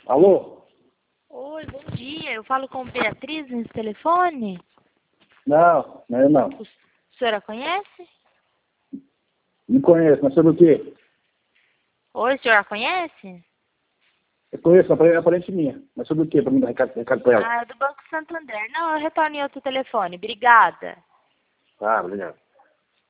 Alô? Oi, bom dia. Eu falo com Beatriz nesse telefone? Não, não é não. A senhora conhece? Não conheço, mas sobre o quê? Oi, a senhora conhece? Eu conheço, é parente minha. Mas sobre o quê? Para me dar recado para ela. Ah, é do Banco Santander. Não, eu retorno em outro telefone. Obrigada. Ah, obrigado.